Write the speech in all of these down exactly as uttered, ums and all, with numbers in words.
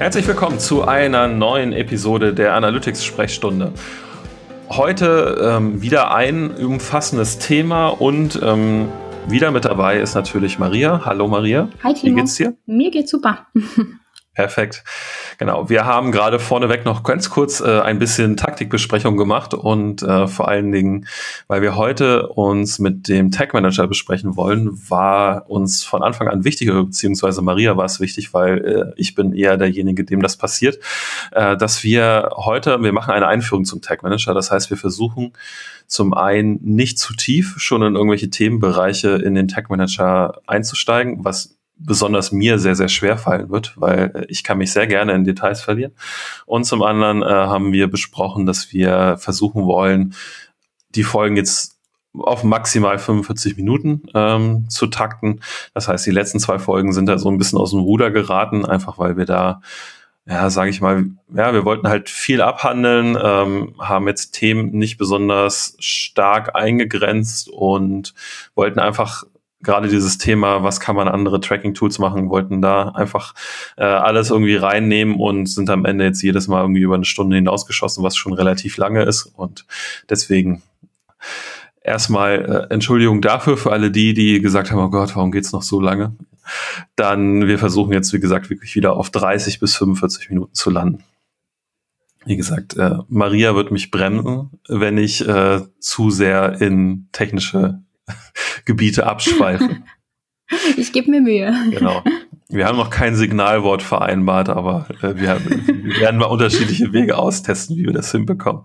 Herzlich willkommen zu einer neuen Episode der Analytics-Sprechstunde. Heute ähm, wieder ein umfassendes Thema und ähm, wieder mit dabei ist natürlich Maria. Hallo Maria. Hi Timo. Wie geht's dir? Mir geht's super. Perfekt. Genau. Wir haben gerade vorneweg noch ganz kurz äh, ein bisschen Taktikbesprechung gemacht und äh, vor allen Dingen, weil wir heute uns mit dem Tag Manager besprechen wollen, war uns von Anfang an wichtig, beziehungsweise Maria war es wichtig, weil äh, ich bin eher derjenige, dem das passiert, äh, dass wir heute, wir machen eine Einführung zum Tag Manager. Das heißt, wir versuchen zum einen nicht zu tief schon in irgendwelche Themenbereiche in den Tag Manager einzusteigen, was besonders mir sehr, sehr schwer fallen wird, weil ich kann mich sehr gerne in Details verlieren. Und zum anderen äh, haben wir besprochen, dass wir versuchen wollen, die Folgen jetzt auf maximal fünfundvierzig Minuten ähm, zu takten. Das heißt, die letzten zwei Folgen sind da so ein bisschen aus dem Ruder geraten, einfach weil wir da, ja, sage ich mal, ja, wir wollten halt viel abhandeln, ähm, haben jetzt Themen nicht besonders stark eingegrenzt und wollten einfach gerade dieses Thema, was kann man andere Tracking-Tools machen, wollten da einfach äh, alles irgendwie reinnehmen und sind am Ende jetzt jedes Mal irgendwie über eine Stunde hinausgeschossen, was schon relativ lange ist. Und deswegen erstmal äh, Entschuldigung dafür für alle die, die gesagt haben, oh Gott, warum geht's noch so lange? Dann, wir versuchen jetzt, wie gesagt, wirklich wieder auf dreißig bis fünfundvierzig Minuten zu landen. Wie gesagt, äh, Maria wird mich bremsen, wenn ich äh, zu sehr in technische Gebiete abschweifen. Ich gebe mir Mühe. Genau. Wir haben noch kein Signalwort vereinbart, aber äh, wir, haben, wir werden mal unterschiedliche Wege austesten, wie wir das hinbekommen.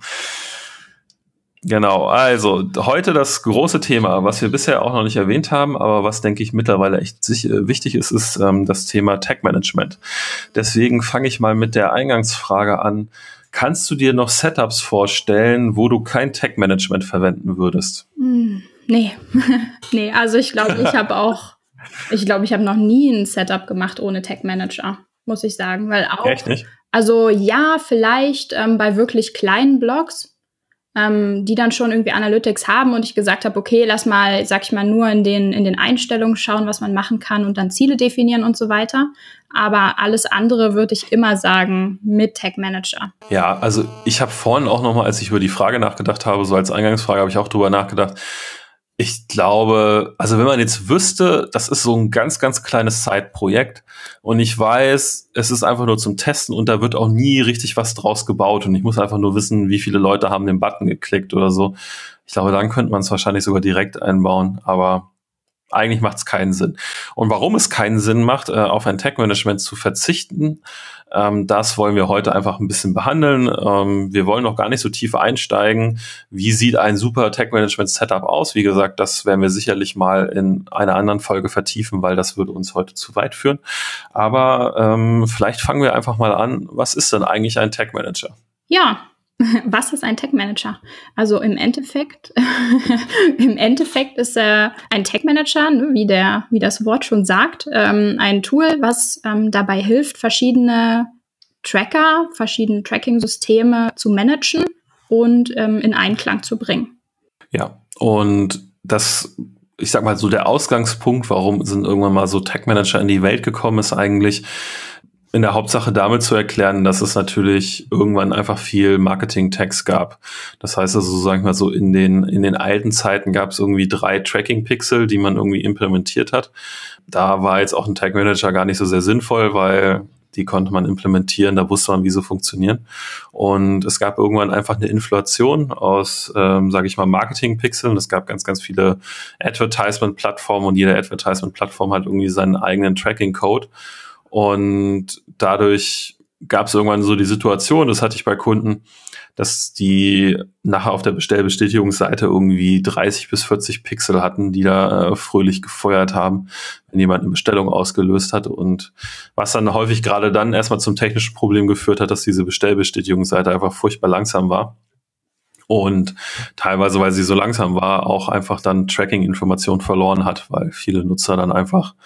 Genau, also heute das große Thema, was wir bisher auch noch nicht erwähnt haben, aber was, denke ich, mittlerweile echt sich, äh, wichtig ist, ist ähm, das Thema Tag Management. Deswegen fange ich mal mit der Eingangsfrage an. Kannst du dir noch Setups vorstellen, wo du kein Tag Management verwenden würdest? Hm. Nee, nee, also ich glaube, ich habe auch, ich glaube, ich habe noch nie ein Setup gemacht ohne Tag Manager, muss ich sagen, weil auch, echt nicht? Also ja, vielleicht ähm, bei wirklich kleinen Blogs, ähm, die dann schon irgendwie Analytics haben und ich gesagt habe, okay, lass mal, sag ich mal, nur in den in den Einstellungen schauen, was man machen kann und dann Ziele definieren und so weiter. Aber alles andere würde ich immer sagen mit Tag Manager. Ja, also ich habe vorhin auch nochmal, als ich über die Frage nachgedacht habe, so als Eingangsfrage, habe ich auch drüber nachgedacht. Ich glaube, also wenn man jetzt wüsste, das ist so ein ganz, ganz kleines Side-Projekt und ich weiß, es ist einfach nur zum Testen und da wird auch nie richtig was draus gebaut und ich muss einfach nur wissen, wie viele Leute haben den Button geklickt oder so. Ich glaube, dann könnte man es wahrscheinlich sogar direkt einbauen, aber eigentlich macht es keinen Sinn. Und warum es keinen Sinn macht, äh, auf ein Tag-Management zu verzichten, ähm, das wollen wir heute einfach ein bisschen behandeln. Ähm, wir wollen noch gar nicht so tief einsteigen. Wie sieht ein super Tag-Management-Setup aus? Wie gesagt, das werden wir sicherlich mal in einer anderen Folge vertiefen, weil das würde uns heute zu weit führen. Aber ähm, vielleicht fangen wir einfach mal an. Was ist denn eigentlich ein Tag-Manager? Ja. Was ist ein Tag Manager? Also im Endeffekt, im Endeffekt ist äh, ein Tag Manager, ne, wie der, wie das Wort schon sagt, ähm, ein Tool, was ähm, dabei hilft, verschiedene Tracker, verschiedene Tracking-Systeme zu managen und ähm, in Einklang zu bringen. Ja, und das, ich sag mal so, der Ausgangspunkt, warum sind irgendwann mal so Tag Manager in die Welt gekommen, ist eigentlich in der Hauptsache damit zu erklären, dass es natürlich irgendwann einfach viel Marketing-Tags gab. Das heißt also, sag ich mal so, in den in den alten Zeiten gab es irgendwie drei Tracking-Pixel, die man irgendwie implementiert hat. Da war jetzt auch ein Tag-Manager gar nicht so sehr sinnvoll, weil die konnte man implementieren, da wusste man, wie sie funktionieren. Und es gab irgendwann einfach eine Inflation aus, ähm, sage ich mal, Marketing-Pixeln. Es gab ganz, ganz viele Advertisement-Plattformen und jede Advertisement-Plattform hat irgendwie seinen eigenen Tracking-Code. Und dadurch gab es irgendwann so die Situation, das hatte ich bei Kunden, dass die nachher auf der Bestellbestätigungsseite irgendwie dreißig bis vierzig Pixel hatten, die da äh, fröhlich gefeuert haben, wenn jemand eine Bestellung ausgelöst hat. Und was dann häufig gerade dann erstmal zum technischen Problem geführt hat, dass diese Bestellbestätigungsseite einfach furchtbar langsam war. Und teilweise, weil sie so langsam war, auch einfach dann Tracking-Informationen verloren hat, weil viele Nutzer dann einfach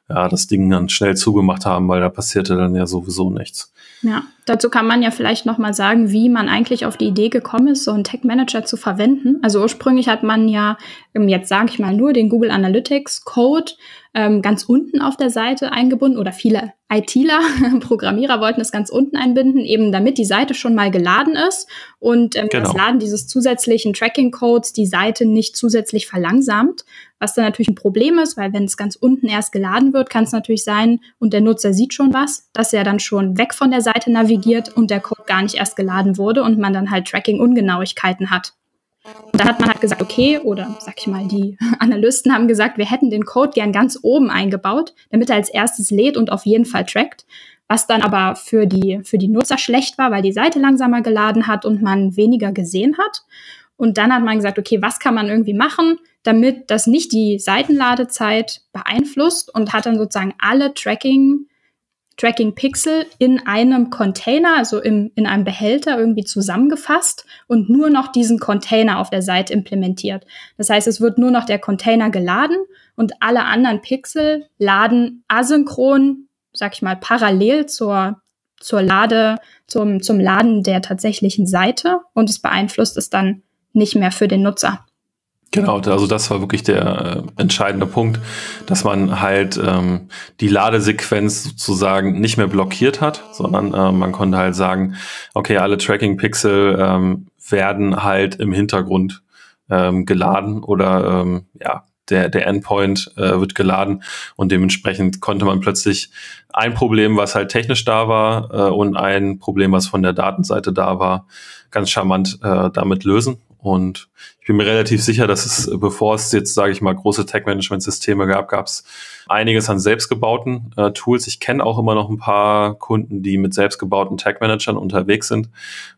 ja, das Ding dann schnell zugemacht haben, weil da passierte dann ja sowieso nichts. Ja, dazu kann man ja vielleicht nochmal sagen, wie man eigentlich auf die Idee gekommen ist, so einen Tag Manager zu verwenden. Also ursprünglich hat man ja, jetzt sage ich mal nur, den Google Analytics Code ähm, ganz unten auf der Seite eingebunden oder viele ITler, Programmierer wollten es ganz unten einbinden, eben damit die Seite schon mal geladen ist und ähm, genau. das Laden dieses zusätzlichen Tracking-Codes die Seite nicht zusätzlich verlangsamt, was dann natürlich ein Problem ist, weil wenn es ganz unten erst geladen wird, kann es natürlich sein und der Nutzer sieht schon was, dass er dann schon weg von der Seite navigiert und der Code gar nicht erst geladen wurde und man dann halt Tracking-Ungenauigkeiten hat. Und da hat man halt gesagt, okay, oder sag ich mal, die Analysten haben gesagt, wir hätten den Code gern ganz oben eingebaut, damit er als erstes lädt und auf jeden Fall trackt, was dann aber für die, für die Nutzer schlecht war, weil die Seite langsamer geladen hat und man weniger gesehen hat. Und dann hat man gesagt, okay, was kann man irgendwie machen, damit das nicht die Seitenladezeit beeinflusst und hat dann sozusagen alle Tracking Tracking-Pixel in einem Container, also im, in einem Behälter irgendwie zusammengefasst und nur noch diesen Container auf der Seite implementiert. Das heißt, es wird nur noch der Container geladen und alle anderen Pixel laden asynchron, sag ich mal, parallel zur, zur Lade, zum, zum Laden der tatsächlichen Seite und es beeinflusst es dann nicht mehr für den Nutzer. Genau, also das war wirklich der äh, entscheidende Punkt, dass man halt ähm, die Ladesequenz sozusagen nicht mehr blockiert hat, sondern äh, man konnte halt sagen, okay, alle Tracking-Pixel ähm, werden halt im Hintergrund ähm, geladen oder ähm, ja, der, der Endpoint äh, wird geladen und dementsprechend konnte man plötzlich ein Problem, was halt technisch da war äh, und ein Problem, was von der Datenseite da war, ganz charmant äh, damit lösen. Und ich bin mir relativ sicher, dass es, bevor es jetzt, sage ich mal, große Tag-Management-Systeme gab, gab es einiges an selbstgebauten äh, Tools. Ich kenne auch immer noch ein paar Kunden, die mit selbstgebauten Tag-Managern unterwegs sind,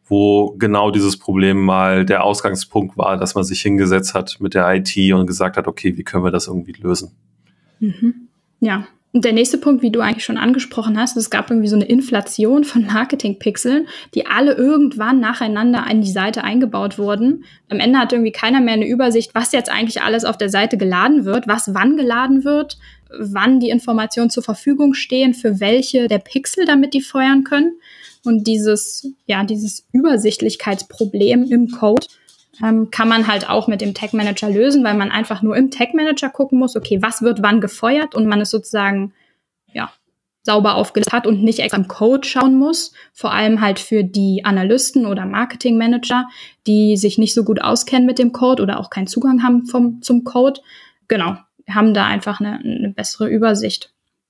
wo genau dieses Problem mal der Ausgangspunkt war, dass man sich hingesetzt hat mit der I T und gesagt hat, okay, wie können wir das irgendwie lösen? Mhm. Ja. Und der nächste Punkt, wie du eigentlich schon angesprochen hast, es gab irgendwie so eine Inflation von Marketing-Pixeln, die alle irgendwann nacheinander an die Seite eingebaut wurden. Am Ende hatte irgendwie keiner mehr eine Übersicht, was jetzt eigentlich alles auf der Seite geladen wird, was wann geladen wird, wann die Informationen zur Verfügung stehen, für welche der Pixel, damit die feuern können. Und dieses, ja, dieses Übersichtlichkeitsproblem im Code ähm, kann man halt auch mit dem Tag Manager lösen, weil man einfach nur im Tag Manager gucken muss, okay, was wird wann gefeuert und man es sozusagen, ja, sauber aufgelistet hat und nicht extra im Code schauen muss. Vor allem halt für die Analysten oder Marketing Manager, die sich nicht so gut auskennen mit dem Code oder auch keinen Zugang haben vom, zum Code. Genau, haben da einfach eine, eine bessere Übersicht.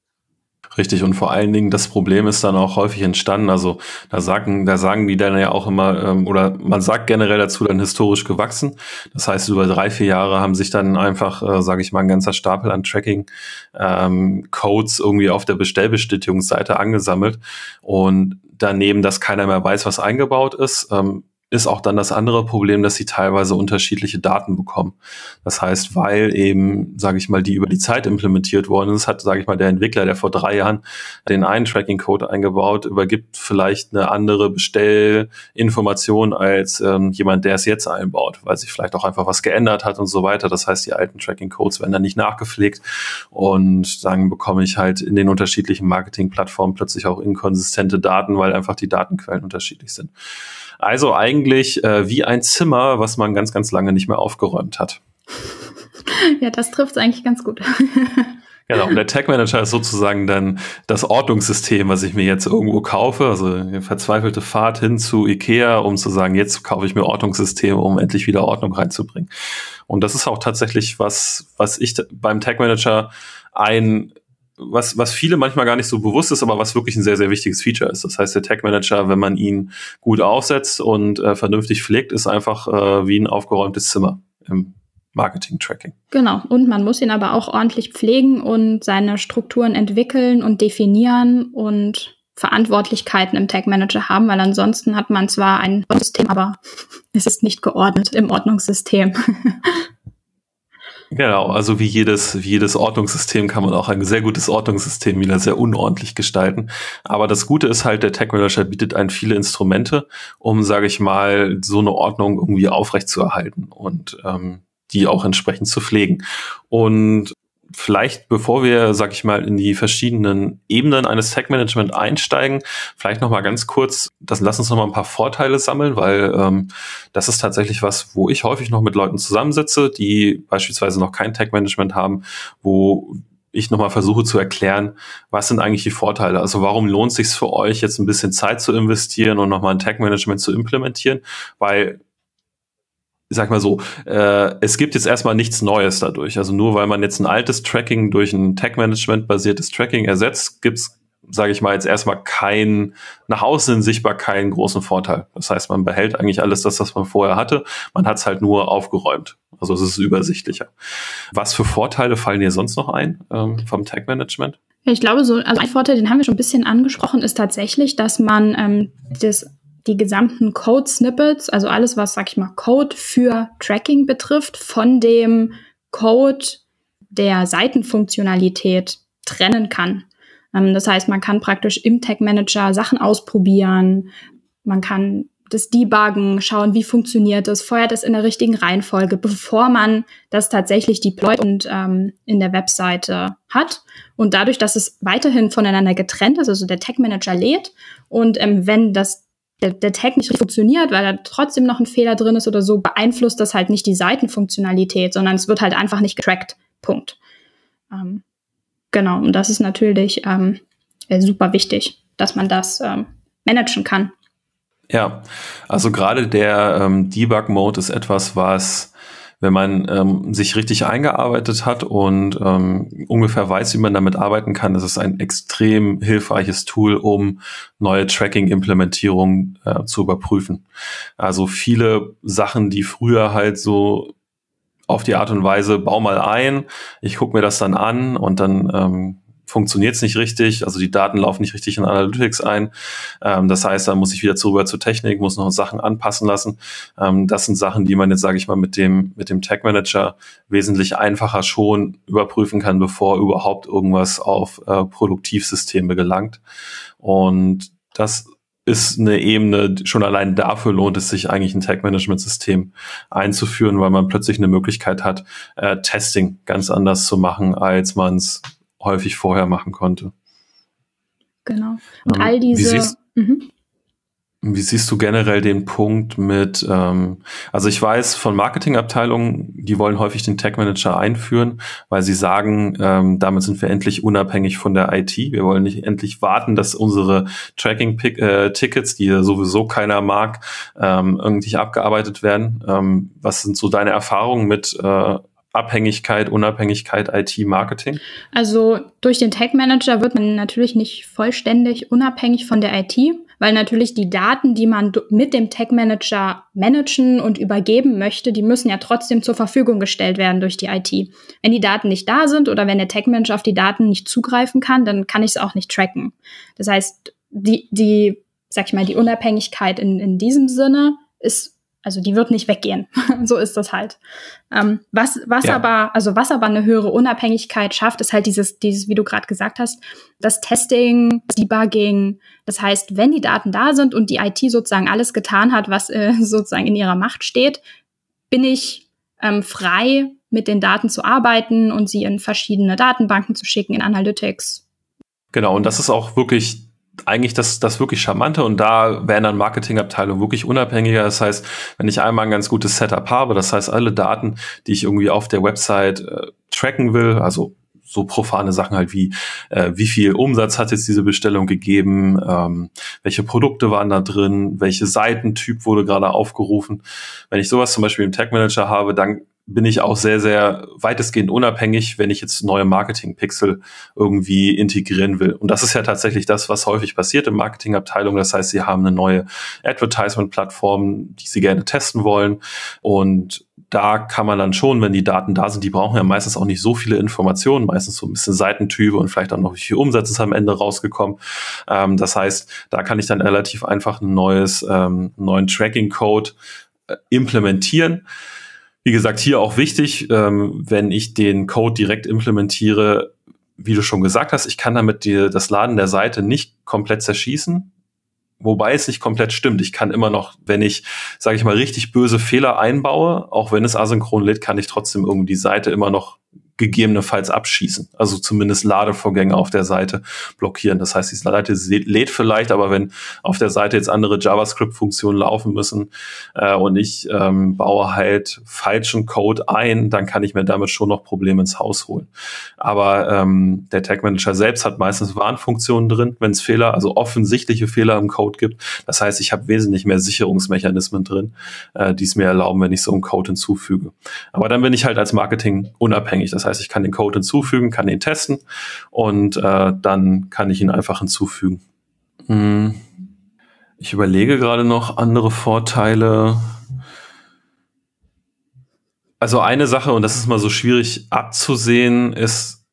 Richtig, und vor allen Dingen, das Problem ist dann auch häufig entstanden, also da sagen, da sagen die dann ja auch immer, ähm, oder man sagt generell dazu dann historisch gewachsen. Das heißt, über drei, vier Jahre haben sich dann einfach, äh, sage ich mal, ein ganzer Stapel an Tracking-Codes ähm, irgendwie auf der Bestellbestätigungsseite angesammelt. Und daneben, dass keiner mehr weiß, was eingebaut ist, ähm, ist auch dann das andere Problem, dass sie teilweise unterschiedliche Daten bekommen. Das heißt, weil eben, sage ich mal, die über die Zeit implementiert worden ist, hat, sage ich mal, der Entwickler, der vor drei Jahren den einen Tracking-Code eingebaut, übergibt vielleicht eine andere Bestellinformation als ähm, jemand, der es jetzt einbaut, weil sich vielleicht auch einfach was geändert hat und so weiter. Das heißt, die alten Tracking-Codes werden dann nicht nachgepflegt und dann bekomme ich halt in den unterschiedlichen Marketing-Plattformen plötzlich auch inkonsistente Daten, weil einfach die Datenquellen unterschiedlich sind. Also eigentlich äh, wie ein Zimmer, was man ganz, ganz lange nicht mehr aufgeräumt hat. Ja, das trifft es eigentlich ganz gut. Genau, und der Tag Manager ist sozusagen dann das Ortungssystem, was ich mir jetzt irgendwo kaufe, also eine verzweifelte Fahrt hin zu Ikea, um zu sagen, jetzt kaufe ich mir Ortungssysteme, um endlich wieder Ordnung reinzubringen. Und das ist auch tatsächlich was, was ich beim Tag Manager ein Was, was viele manchmal gar nicht so bewusst ist, aber was wirklich ein sehr, sehr wichtiges Feature ist. Das heißt, der Tag Manager, wenn man ihn gut aufsetzt und äh, vernünftig pflegt, ist einfach äh, wie ein aufgeräumtes Zimmer im Marketing-Tracking. Genau. Und man muss ihn aber auch ordentlich pflegen und seine Strukturen entwickeln und definieren und Verantwortlichkeiten im Tag Manager haben, weil ansonsten hat man zwar ein System, aber es ist nicht geordnet im Ordnungssystem. Genau, also wie jedes, wie jedes Ordnungssystem kann man auch ein sehr gutes Ordnungssystem wieder sehr unordentlich gestalten. Aber das Gute ist halt, der Tag Manager bietet einem viele Instrumente, um, sage ich mal, so eine Ordnung irgendwie aufrechtzuerhalten und ähm, die auch entsprechend zu pflegen. Und vielleicht, bevor wir, sag ich mal, in die verschiedenen Ebenen eines Tech-Management einsteigen, vielleicht noch mal ganz kurz, das, lass uns noch mal ein paar Vorteile sammeln, weil ähm, das ist tatsächlich was, wo ich häufig noch mit Leuten zusammensitze, die beispielsweise noch kein Tech-Management haben, wo ich nochmal versuche zu erklären, was sind eigentlich die Vorteile? Also warum lohnt es sich für euch, jetzt ein bisschen Zeit zu investieren und nochmal ein Tech-Management zu implementieren? Weil, ich sag mal so, äh, es gibt jetzt erstmal nichts Neues dadurch. Also nur weil man jetzt ein altes Tracking durch ein Tech-Management-basiertes Tracking ersetzt, gibt's, sage ich mal, jetzt erstmal keinen, nach außen sichtbar keinen großen Vorteil. Das heißt, man behält eigentlich alles das, was man vorher hatte. Man hat es halt nur aufgeräumt. Also es ist übersichtlicher. Was für Vorteile fallen dir sonst noch ein ähm, vom Tech-Management? Ich glaube, so, also ein Vorteil, den haben wir schon ein bisschen angesprochen, ist tatsächlich, dass man ähm, das, die gesamten Code-Snippets, also alles, was, sag ich mal, Code für Tracking betrifft, von dem Code der Seitenfunktionalität trennen kann. Ähm, das heißt, man kann praktisch im Tag-Manager Sachen ausprobieren, man kann das debuggen, schauen, wie funktioniert das, feuert das in der richtigen Reihenfolge, bevor man das tatsächlich deployt und ähm, in der Webseite hat. Und dadurch, dass es weiterhin voneinander getrennt ist, also der Tag-Manager lädt und ähm, wenn das der, der Tag nicht richtig funktioniert, weil da trotzdem noch ein Fehler drin ist oder so, beeinflusst das halt nicht die Seitenfunktionalität, sondern es wird halt einfach nicht getrackt. Punkt. Ähm, genau, und das ist natürlich ähm, super wichtig, dass man das ähm, managen kann. Ja, also gerade der ähm, Debug-Mode ist etwas, was, wenn man ähm, sich richtig eingearbeitet hat und ähm, ungefähr weiß, wie man damit arbeiten kann, das ist ein extrem hilfreiches Tool, um neue Tracking-Implementierungen äh, zu überprüfen. Also viele Sachen, die früher halt so auf die Art und Weise, bau mal ein, ich gucke mir das dann an und dann ähm, funktioniert es nicht richtig, also die Daten laufen nicht richtig in Analytics ein. Ähm, das heißt, dann muss ich wieder zurück zur Technik, muss noch Sachen anpassen lassen. Ähm, das sind Sachen, die man jetzt, sage ich mal, mit dem mit dem Tag Manager wesentlich einfacher schon überprüfen kann, bevor überhaupt irgendwas auf äh, Produktivsysteme gelangt. Und das ist eine Ebene, schon allein dafür lohnt es sich eigentlich, ein Tag-Management-System einzuführen, weil man plötzlich eine Möglichkeit hat, äh, Testing ganz anders zu machen, als man es häufig vorher machen konnte. Genau. Und ähm, all diese... Wie siehst, mhm. wie siehst du generell den Punkt mit, ähm, also ich weiß von Marketingabteilungen, die wollen häufig den Tag Manager einführen, weil sie sagen, ähm, damit sind wir endlich unabhängig von der I T. Wir wollen nicht endlich warten, dass unsere Tracking-Tickets, die ja sowieso keiner mag, ähm, irgendwie abgearbeitet werden. Ähm, was sind so deine Erfahrungen mit äh, Abhängigkeit, Unabhängigkeit, I T-Marketing? Also durch den Tag Manager wird man natürlich nicht vollständig unabhängig von der I T, weil natürlich die Daten, die man mit dem Tag Manager managen und übergeben möchte, die müssen ja trotzdem zur Verfügung gestellt werden durch die I T. Wenn die Daten nicht da sind oder wenn der Tag Manager auf die Daten nicht zugreifen kann, dann kann ich es auch nicht tracken. Das heißt, die, die, sag ich mal, die Unabhängigkeit in, in diesem Sinne ist, also die wird nicht weggehen. So ist das halt. Ähm, was, was ja. aber, also was aber eine höhere Unabhängigkeit schafft, ist halt dieses, dieses, wie du gerade gesagt hast, das Testing, das Debugging. Das heißt, wenn die Daten da sind und die I T sozusagen alles getan hat, was äh, sozusagen in ihrer Macht steht, bin ich ähm, frei, mit den Daten zu arbeiten und sie in verschiedene Datenbanken zu schicken, in Analytics. Genau, und das ist auch wirklich eigentlich das, das wirklich Charmante, und da wären dann Marketingabteilungen wirklich unabhängiger. Das heißt, wenn ich einmal ein ganz gutes Setup habe, das heißt, alle Daten, die ich irgendwie auf der Website äh, tracken will, also so profane Sachen halt wie, äh, wie viel Umsatz hat jetzt diese Bestellung gegeben, ähm, welche Produkte waren da drin, welche Seitentyp wurde gerade aufgerufen. Wenn ich sowas zum Beispiel im Tag Manager habe, dann bin ich auch sehr, sehr weitestgehend unabhängig, wenn ich jetzt neue Marketing-Pixel irgendwie integrieren will. Und das ist ja tatsächlich das, was häufig passiert in Marketingabteilungen. Das heißt, sie haben eine neue Advertisement-Plattform, die sie gerne testen wollen. Und da kann man dann schon, wenn die Daten da sind, die brauchen ja meistens auch nicht so viele Informationen, meistens so ein bisschen Seitentype und vielleicht auch noch, wie viel Umsatz ist am Ende rausgekommen. Ähm, das heißt, da kann ich dann relativ einfach ein neues, ähm, neuen Tracking-Code äh, implementieren. Wie gesagt, hier auch wichtig, ähm, wenn ich den Code direkt implementiere, wie du schon gesagt hast, ich kann damit die, das Laden der Seite nicht komplett zerschießen, wobei es nicht komplett stimmt. Ich kann immer noch, wenn ich, sage ich mal, richtig böse Fehler einbaue, auch wenn es asynchron lädt, kann ich trotzdem irgendwie die Seite immer noch gegebenenfalls abschießen. Also zumindest Ladevorgänge auf der Seite blockieren. Das heißt, die Seite lädt vielleicht, aber wenn auf der Seite jetzt andere JavaScript-Funktionen laufen müssen äh, und ich ähm, baue halt falschen Code ein, dann kann ich mir damit schon noch Probleme ins Haus holen. Aber ähm, der Tag Manager selbst hat meistens Warnfunktionen drin, wenn es Fehler, also offensichtliche Fehler im Code gibt. Das heißt, ich habe wesentlich mehr Sicherungsmechanismen drin, äh, die es mir erlauben, wenn ich so einen Code hinzufüge. Aber dann bin ich halt als Marketing unabhängig. Das heißt, ich kann den Code hinzufügen, kann ihn testen und äh, dann kann ich ihn einfach hinzufügen. Hm. Ich überlege gerade noch andere Vorteile. Also eine Sache, und das ist mal so schwierig abzusehen, ist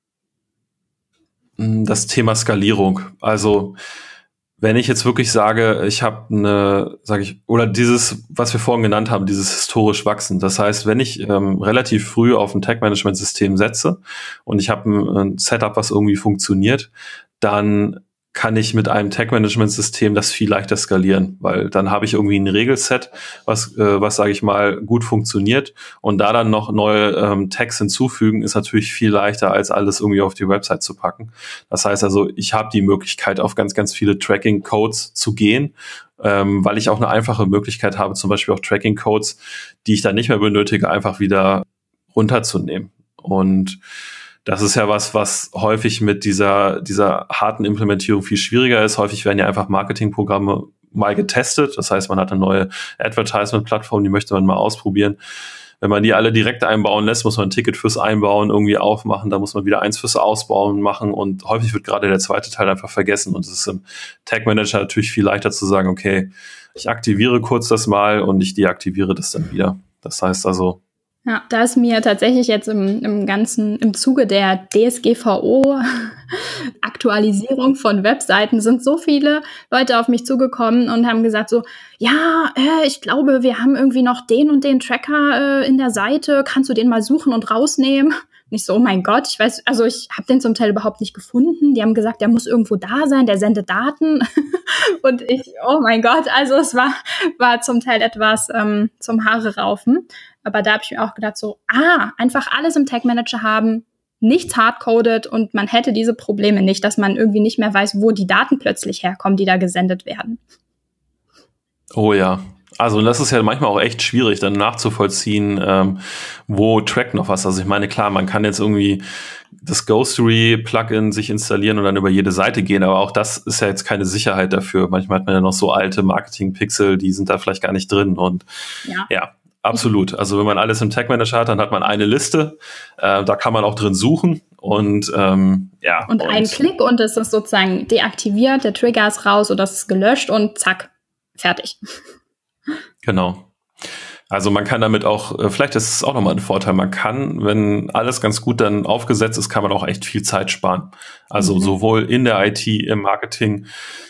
mh, das Thema Skalierung. Also wenn ich jetzt wirklich sage, ich habe eine, sage ich, oder dieses, was wir vorhin genannt haben, dieses historisch wachsen. Das heißt, wenn ich ähm, relativ früh auf ein Tag-Management-System setze und ich habe ein, ein Setup, was irgendwie funktioniert, dann kann ich mit einem Tag-Management-System das viel leichter skalieren, weil dann habe ich irgendwie ein Regelset, was, äh, was sage ich mal, gut funktioniert, und da dann noch neue ähm, Tags hinzufügen, ist natürlich viel leichter, als alles irgendwie auf die Website zu packen. Das heißt also, ich habe die Möglichkeit, auf ganz, ganz viele Tracking-Codes zu gehen, ähm, weil ich auch eine einfache Möglichkeit habe, zum Beispiel auch Tracking-Codes, die ich dann nicht mehr benötige, einfach wieder runterzunehmen. Und das ist ja was, was häufig mit dieser, dieser harten Implementierung viel schwieriger ist. Häufig werden ja einfach Marketingprogramme mal getestet. Das heißt, man hat eine neue Advertisement-Plattform, die möchte man mal ausprobieren. Wenn man die alle direkt einbauen lässt, muss man ein Ticket fürs Einbauen irgendwie aufmachen. Da muss man wieder eins fürs Ausbauen machen. Und häufig wird gerade der zweite Teil einfach vergessen. Und es ist im Tag Manager natürlich viel leichter zu sagen, okay, ich aktiviere kurz das mal und ich deaktiviere das dann wieder. Das heißt also, ja, da ist mir tatsächlich jetzt im, im ganzen, im Zuge der D S G V O-Aktualisierung von Webseiten sind so viele Leute auf mich zugekommen und haben gesagt so, ja, äh, ich glaube, wir haben irgendwie noch den und den Tracker äh, in der Seite, kannst du den mal suchen und rausnehmen? Und ich so, oh mein Gott, ich weiß, also ich habe den zum Teil überhaupt nicht gefunden. Die haben gesagt, der muss irgendwo da sein, der sendet Daten. Und ich, oh mein Gott, also es war, war zum Teil etwas ähm, zum Haare raufen. Aber da habe ich mir auch gedacht so, ah, einfach alles im Tag Manager haben, nichts hardcoded und man hätte diese Probleme nicht, dass man irgendwie nicht mehr weiß, wo die Daten plötzlich herkommen, die da gesendet werden. Oh ja. Also das ist ja manchmal auch echt schwierig, dann nachzuvollziehen, ähm, wo trackt noch was. Also ich meine, klar, man kann jetzt irgendwie das Ghostery-Plugin sich installieren und dann über jede Seite gehen, aber auch das ist ja jetzt keine Sicherheit dafür. Manchmal hat man ja noch so alte Marketing-Pixel, die sind da vielleicht gar nicht drin. Und ja, ja absolut. Also wenn man alles im Tag Manager hat, dann hat man eine Liste, äh, da kann man auch drin suchen und ähm, ja. Und, und ein Klick und es ist sozusagen deaktiviert, der Trigger ist raus oder es ist gelöscht und zack, fertig. Genau. Also man kann damit auch, vielleicht ist es auch nochmal ein Vorteil, man kann, wenn alles ganz gut dann aufgesetzt ist, kann man auch echt viel Zeit sparen. Also mhm. sowohl in der I T, im Marketing,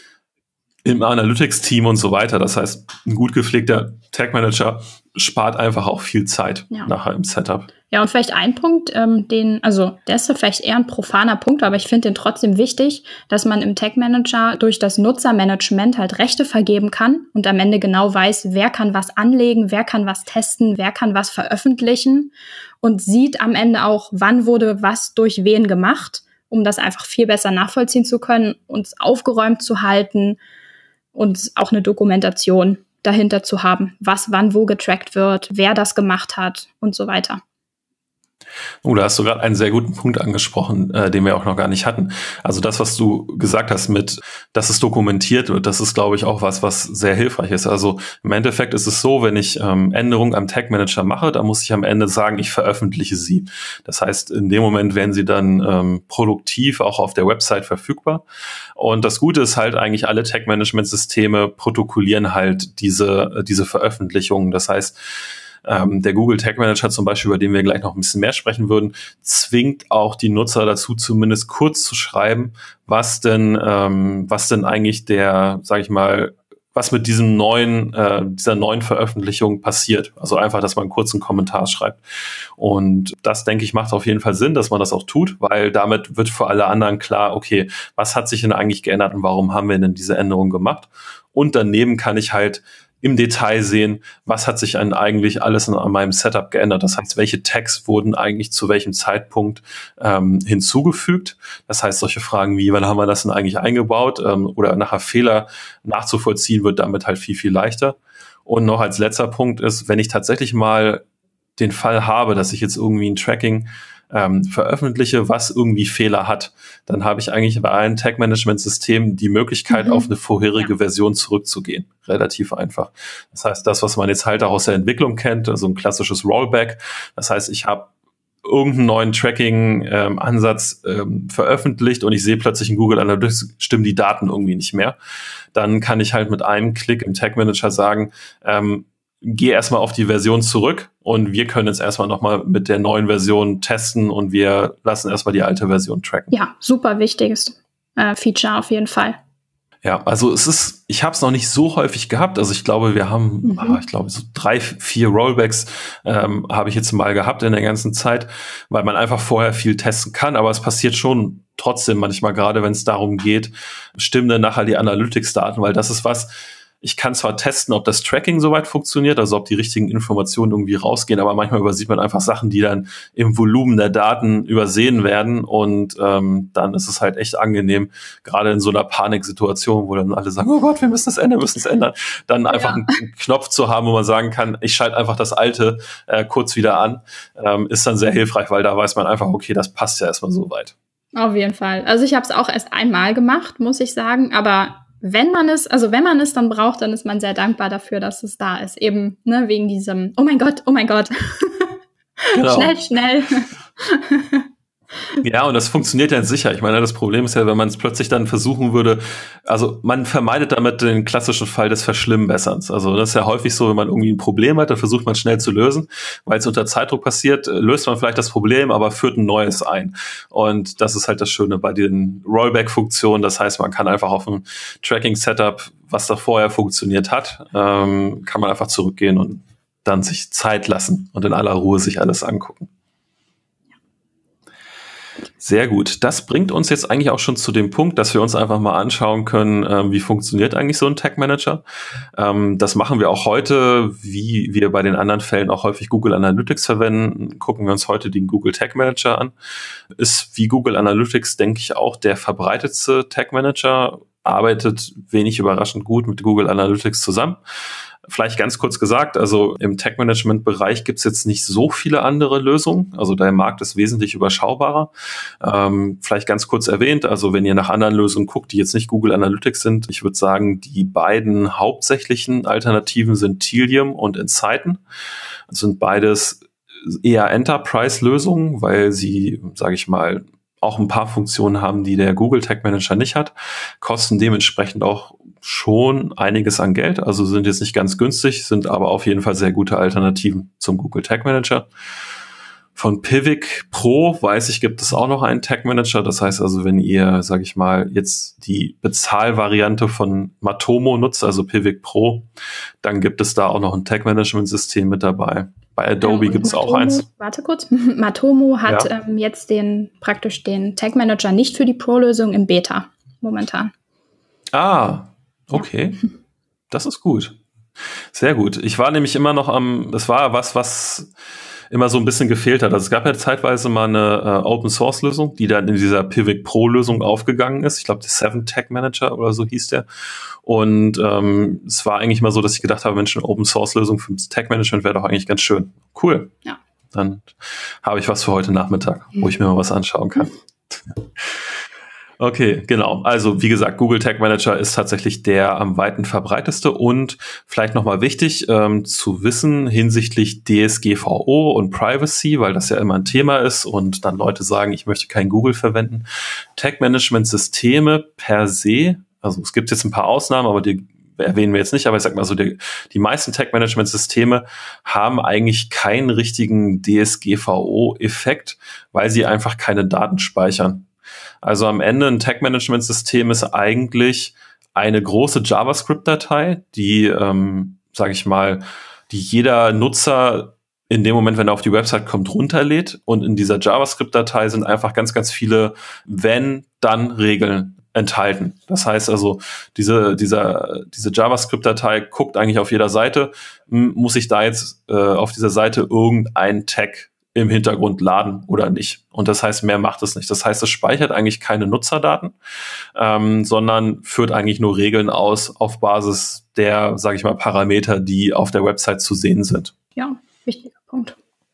im Analytics-Team und so weiter. Das heißt, ein gut gepflegter Tag Manager spart einfach auch viel Zeit ja. nachher im Setup. Ja, und vielleicht ein Punkt, ähm, den, also der ist vielleicht eher ein profaner Punkt, aber ich finde den trotzdem wichtig, dass man im Tag Manager durch das Nutzermanagement halt Rechte vergeben kann und am Ende genau weiß, wer kann was anlegen, wer kann was testen, wer kann was veröffentlichen und sieht am Ende auch, wann wurde was durch wen gemacht, um das einfach viel besser nachvollziehen zu können, uns aufgeräumt zu halten und auch eine Dokumentation dahinter zu haben, was wann wo getrackt wird, wer das gemacht hat und so weiter. Oh, da hast du gerade einen sehr guten Punkt angesprochen, äh, den wir auch noch gar nicht hatten. Also das, was du gesagt hast mit, dass es dokumentiert wird, das ist, glaube ich, auch was, was sehr hilfreich ist. Also im Endeffekt ist es so, wenn ich ähm, Änderungen am Tag Manager mache, dann muss ich am Ende sagen, ich veröffentliche sie. Das heißt, in dem Moment werden sie dann ähm, produktiv auch auf der Website verfügbar. Und das Gute ist halt eigentlich, alle Tag Management Systeme protokollieren halt diese, diese Veröffentlichungen. Das heißt, Ähm, der Google Tag Manager zum Beispiel, über den wir gleich noch ein bisschen mehr sprechen würden, zwingt auch die Nutzer dazu, zumindest kurz zu schreiben, was denn, ähm, was denn eigentlich der, sag ich mal, was mit diesem neuen, äh, dieser neuen Veröffentlichung passiert. Also einfach, dass man einen kurzen Kommentar schreibt. Und das, denke ich, macht auf jeden Fall Sinn, dass man das auch tut, weil damit wird für alle anderen klar, okay, was hat sich denn eigentlich geändert und warum haben wir denn diese Änderung gemacht? Und daneben kann ich halt im Detail sehen, was hat sich an eigentlich alles an meinem Setup geändert. Das heißt, welche Tags wurden eigentlich zu welchem Zeitpunkt ähm, hinzugefügt. Das heißt, solche Fragen wie, wann haben wir das denn eigentlich eingebaut ähm, oder nachher Fehler nachzuvollziehen, wird damit halt viel, viel leichter. Und noch als letzter Punkt ist, wenn ich tatsächlich mal den Fall habe, dass ich jetzt irgendwie ein Tracking ähm, veröffentliche, was irgendwie Fehler hat, dann habe ich eigentlich bei allen Tag-Management-Systemen die Möglichkeit, mhm. auf eine vorherige ja. Version zurückzugehen. Relativ einfach. Das heißt, das, was man jetzt halt auch aus der Entwicklung kennt, also ein klassisches Rollback. Das heißt, ich habe irgendeinen neuen Tracking-Ansatz ähm, ähm, veröffentlicht und ich sehe plötzlich in Google Analytics, stimmen die Daten irgendwie nicht mehr. Dann kann ich halt mit einem Klick im Tag Manager sagen, ähm, geh erstmal auf die Version zurück und wir können jetzt erstmal nochmal mit der neuen Version testen und wir lassen erstmal die alte Version tracken. Ja, super wichtiges äh, Feature auf jeden Fall. Ja, also es ist, ich habe es noch nicht so häufig gehabt. Also ich glaube, wir haben, mhm. ah, ich glaube, so drei, vier Rollbacks ähm, habe ich jetzt mal gehabt in der ganzen Zeit, weil man einfach vorher viel testen kann. Aber es passiert schon trotzdem manchmal, gerade wenn es darum geht, stimmen dann nachher die Analytics-Daten, weil das ist was, ich kann zwar testen, ob das Tracking soweit funktioniert, also ob die richtigen Informationen irgendwie rausgehen, aber manchmal übersieht man einfach Sachen, die dann im Volumen der Daten übersehen werden und ähm, dann ist es halt echt angenehm, gerade in so einer Paniksituation, wo dann alle sagen, oh Gott, wir müssen es ändern, wir müssen es ändern, dann einfach ja. einen, einen Knopf zu haben, wo man sagen kann, ich schalte einfach das Alte äh, kurz wieder an, ähm, ist dann sehr hilfreich, weil da weiß man einfach, okay, das passt ja erstmal so weit. Auf jeden Fall. Also ich habe es auch erst einmal gemacht, muss ich sagen, aber wenn man es, also wenn man es dann braucht, dann ist man sehr dankbar dafür, dass es da ist. Eben, ne, wegen diesem, oh mein Gott, oh mein Gott. Genau. Schnell, schnell. Ja, und das funktioniert ja sicher. Ich meine, das Problem ist ja, wenn man es plötzlich dann versuchen würde, also man vermeidet damit den klassischen Fall des Verschlimmbesserns. Also das ist ja häufig so, wenn man irgendwie ein Problem hat, dann versucht man schnell zu lösen, weil es unter Zeitdruck passiert, löst man vielleicht das Problem, aber führt ein neues ein. Und das ist halt das Schöne bei den Rollback-Funktionen. Das heißt, man kann einfach auf ein Tracking-Setup, was da vorher funktioniert hat, ähm, kann man einfach zurückgehen und dann sich Zeit lassen und in aller Ruhe sich alles angucken. Sehr gut. Das bringt uns jetzt eigentlich auch schon zu dem Punkt, dass wir uns einfach mal anschauen können, ähm, wie funktioniert eigentlich so ein Tag Manager. Ähm, das machen wir auch heute, wie wir bei den anderen Fällen auch häufig Google Analytics verwenden. Gucken wir uns heute den Google Tag Manager an. Ist wie Google Analytics, denke ich, auch der verbreitetste Tag Manager. Arbeitet wenig überraschend gut mit Google Analytics zusammen. Vielleicht ganz kurz gesagt, also im Tag-Management-Bereich gibt es jetzt nicht so viele andere Lösungen. Also der Markt ist wesentlich überschaubarer. Ähm, vielleicht ganz kurz erwähnt, also wenn ihr nach anderen Lösungen guckt, die jetzt nicht Google Analytics sind, ich würde sagen, die beiden hauptsächlichen Alternativen sind Tealium und Insighten. Das sind beides eher Enterprise-Lösungen, weil sie, sage ich mal, auch ein paar Funktionen haben, die der Google Tag Manager nicht hat, kosten dementsprechend auch schon einiges an Geld, also sind jetzt nicht ganz günstig, sind aber auf jeden Fall sehr gute Alternativen zum Google Tag Manager. Von Pivik Pro weiß ich, gibt es auch noch einen Tag Manager, das heißt also, wenn ihr, sage ich mal, jetzt die Bezahlvariante von Matomo nutzt, also Pivik Pro, dann gibt es da auch noch ein Tag Management System mit dabei. Bei Adobe ja, gibt es auch eins. Warte kurz. Matomo hat ja. ähm, jetzt den praktisch den Tag Manager nicht für die Pro-Lösung im Beta momentan. Ah, okay. Ja. Das ist gut. Sehr gut. Ich war nämlich immer noch am, das war was, was immer so ein bisschen gefehlt hat. Also es gab ja zeitweise mal eine äh, Open-Source-Lösung, die dann in dieser Pivik Pro-Lösung aufgegangen ist. Ich glaube, der Seven Tag Manager oder so hieß der. Und ähm, es war eigentlich mal so, dass ich gedacht habe, Mensch, eine Open-Source-Lösung für das Tag-Management wäre doch eigentlich ganz schön. Cool. Ja. Dann habe ich was für heute Nachmittag, wo ich mir mal was anschauen kann. Okay, genau. Also wie gesagt, Google Tag Manager ist tatsächlich der am weiten verbreiteste und vielleicht nochmal wichtig ähm, zu wissen hinsichtlich D S G V O und Privacy, weil das ja immer ein Thema ist und dann Leute sagen, ich möchte kein Google verwenden. Tag Management Systeme per se, also es gibt jetzt ein paar Ausnahmen, aber die erwähnen wir jetzt nicht, aber ich sag mal so, die, die meisten Tag Management Systeme haben eigentlich keinen richtigen D S G V O-Effekt, weil sie einfach keine Daten speichern. Also am Ende ein Tag-Management-System ist eigentlich eine große JavaScript-Datei, die, ähm, sage ich mal, die jeder Nutzer in dem Moment, wenn er auf die Website kommt, runterlädt. Und in dieser JavaScript-Datei sind einfach ganz, ganz viele Wenn-Dann-Regeln enthalten. Das heißt also, diese, dieser, diese JavaScript-Datei guckt eigentlich auf jeder Seite, m, muss ich da jetzt äh, auf dieser Seite irgendein Tag im Hintergrund laden oder nicht. Und das heißt, mehr macht es nicht. Das heißt, es speichert eigentlich keine Nutzerdaten, ähm, sondern führt eigentlich nur Regeln aus auf Basis der, sage ich mal, Parameter, die auf der Website zu sehen sind. Ja, wichtiger Punkt.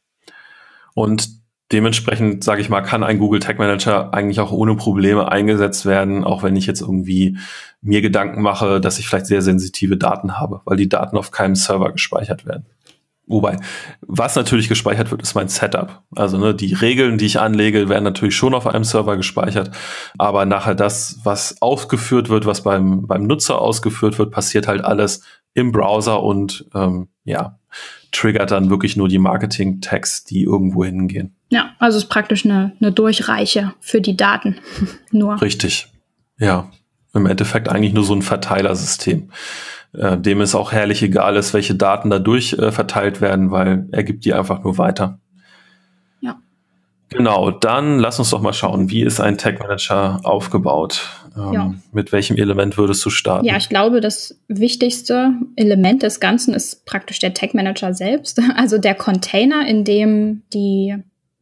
Und dementsprechend, sage ich mal, kann ein Google Tag Manager eigentlich auch ohne Probleme eingesetzt werden, auch wenn ich jetzt irgendwie mir Gedanken mache, dass ich vielleicht sehr sensitive Daten habe, weil die Daten auf keinem Server gespeichert werden. Wobei, was natürlich gespeichert wird, ist mein Setup. Also ne, die Regeln, die ich anlege, werden natürlich schon auf einem Server gespeichert, aber nachher das, was ausgeführt wird, was beim beim Nutzer ausgeführt wird, passiert halt alles im Browser und ähm, ja, triggert dann wirklich nur die Marketing-Tags, die irgendwo hingehen. Ja, also es ist praktisch eine, eine Durchreiche für die Daten. Nur. Richtig, ja. Im Endeffekt eigentlich nur so ein Verteilersystem, äh, dem es auch herrlich egal ist, welche Daten dadurch äh, verteilt werden, weil er gibt die einfach nur weiter. Ja. Genau, dann lass uns doch mal schauen, wie ist ein Tag Manager aufgebaut? Ähm, Ja. Mit welchem Element würdest du starten? Ja, ich glaube, das wichtigste Element des Ganzen ist praktisch der Tag Manager selbst, also der Container, in dem die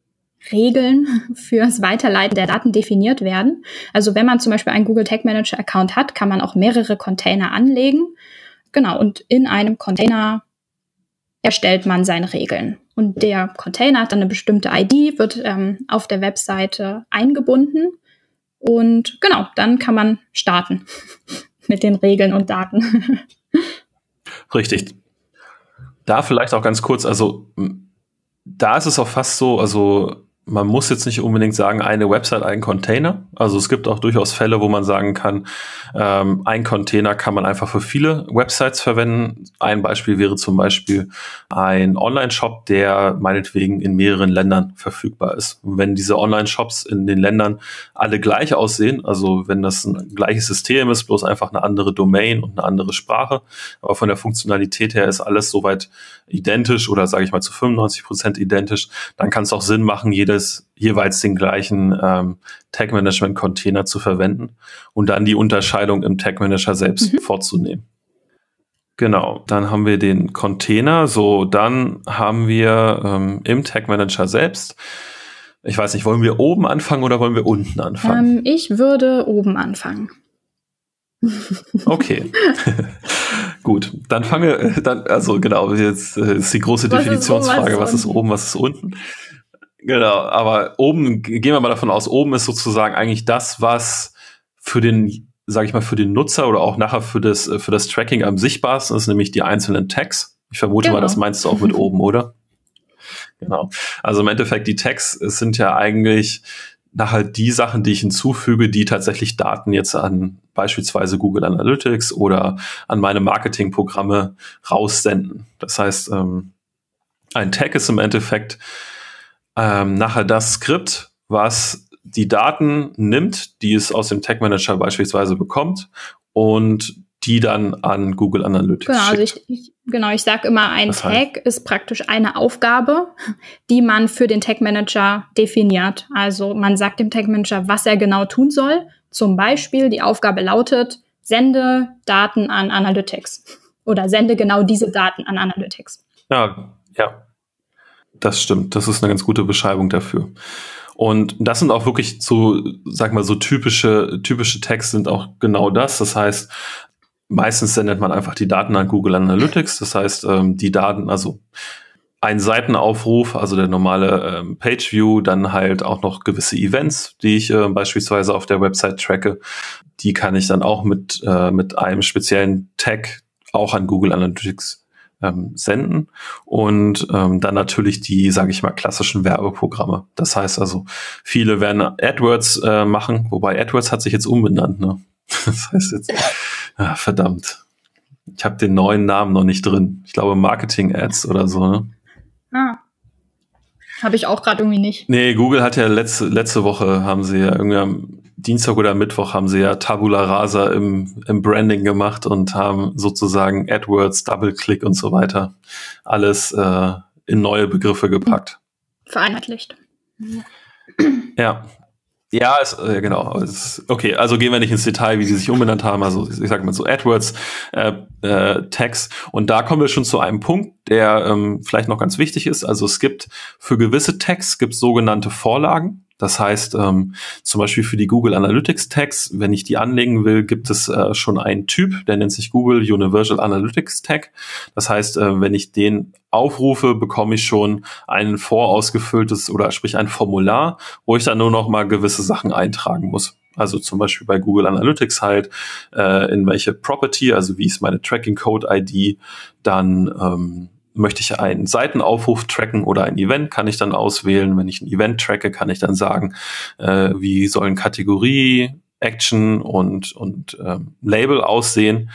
Regeln fürs Weiterleiten der Daten definiert werden. Also wenn man zum Beispiel einen Google Tag Manager Account hat, kann man auch mehrere Container anlegen. Genau, und in einem Container erstellt man seine Regeln. Und der Container hat dann eine bestimmte I D, wird ähm, auf der Webseite eingebunden. Und genau, dann kann man starten mit den Regeln und Daten. Richtig. Da vielleicht auch ganz kurz, also da ist es auch fast so, also man muss jetzt nicht unbedingt sagen, eine Website, ein Container. Also es gibt auch durchaus Fälle, wo man sagen kann, ähm, ein Container kann man einfach für viele Websites verwenden. Ein Beispiel wäre zum Beispiel ein Online-Shop, der meinetwegen in mehreren Ländern verfügbar ist. Und wenn diese Online-Shops in den Ländern alle gleich aussehen, also wenn das ein gleiches System ist, bloß einfach eine andere Domain und eine andere Sprache, aber von der Funktionalität her ist alles soweit identisch oder sage ich mal zu fünfundneunzig Prozent identisch, dann kann es auch Sinn machen, jedes jeweils den gleichen ähm, Tag-Management-Container zu verwenden und dann die Unterscheidung im Tag-Manager selbst mhm. vorzunehmen. Genau, dann haben wir den Container, so dann haben wir ähm, im Tag-Manager selbst, ich weiß nicht, wollen wir oben anfangen oder wollen wir unten anfangen? Ähm, ich würde oben anfangen. Okay, gut, dann fangen wir, dann, also genau, jetzt äh, ist die große was Definitionsfrage, was ist oben, was ist unten? Genau, aber oben, gehen wir mal davon aus, oben ist sozusagen eigentlich das, was für den, sage ich mal, für den Nutzer oder auch nachher für das für das Tracking am sichtbarsten ist, nämlich die einzelnen Tags. Ich vermute genau. mal, das meinst du auch mit oben, oder? Genau. Also im Endeffekt, die Tags sind ja eigentlich nachher die Sachen, die ich hinzufüge, die tatsächlich Daten jetzt an beispielsweise Google Analytics oder an meine Marketingprogramme raussenden. Das heißt, ähm, ein Tag ist im Endeffekt ähm, nachher das Skript, was die Daten nimmt, die es aus dem Tag Manager beispielsweise bekommt und die dann an Google Analytics genau, schickt. Also ich, ich, genau, ich sage immer, ein das Tag heißt, ist praktisch eine Aufgabe, die man für den Tag Manager definiert. Also man sagt dem Tag Manager, was er genau tun soll. Zum Beispiel, die Aufgabe lautet, sende Daten an Analytics oder sende genau diese Daten an Analytics. Ja, ja, das stimmt. Das ist eine ganz gute Beschreibung dafür. Und das sind auch wirklich so, sag mal, so typische, typische Tags sind auch genau das. Das heißt, meistens sendet man einfach die Daten an Google Analytics. Das heißt, ähm, die Daten, also ein Seitenaufruf, also der normale ähm, Page-View, dann halt auch noch gewisse Events, die ich äh, beispielsweise auf der Website tracke. Die kann ich dann auch mit, äh, mit einem speziellen Tag auch an Google Analytics ähm, senden. Und ähm, dann natürlich die, sage ich mal, klassischen Werbeprogramme. Das heißt also, viele werden AdWords äh, machen, wobei AdWords hat sich jetzt umbenannt, ne? Das heißt jetzt, ah, verdammt, ich habe den neuen Namen noch nicht drin. Ich glaube Marketing-Ads oder so, ne? Ah, habe ich auch gerade irgendwie nicht. Nee, Google hat ja letzte, letzte Woche, haben sie ja irgendwie am Dienstag oder Mittwoch haben sie ja Tabula Rasa im, im Branding gemacht und haben sozusagen AdWords, Double-Click und so weiter alles äh, in neue Begriffe gepackt. Vereinheitlicht. Ja. Ja, es, äh, genau. Es, okay, also gehen wir nicht ins Detail, wie sie sich umbenannt haben. Also ich sage mal so AdWords äh, äh, Tags. Und da kommen wir schon zu einem Punkt, der ähm, vielleicht noch ganz wichtig ist. Also es gibt für gewisse Tags gibt es sogenannte Vorlagen. Das heißt, ähm, zum Beispiel für die Google Analytics Tags, wenn ich die anlegen will, gibt es äh, schon einen Typ, der nennt sich Google Universal Analytics Tag. Das heißt, äh, wenn ich den aufrufe, bekomme ich schon ein vorausgefülltes oder sprich ein Formular, wo ich dann nur noch mal gewisse Sachen eintragen muss. Also zum Beispiel bei Google Analytics halt, äh, in welche Property, also wie ist meine Tracking Code I D, dann ähm, möchte ich einen Seitenaufruf tracken oder ein Event, kann ich dann auswählen. Wenn ich ein Event tracke, kann ich dann sagen, äh, wie sollen Kategorie, Action und, und ähm, Label aussehen.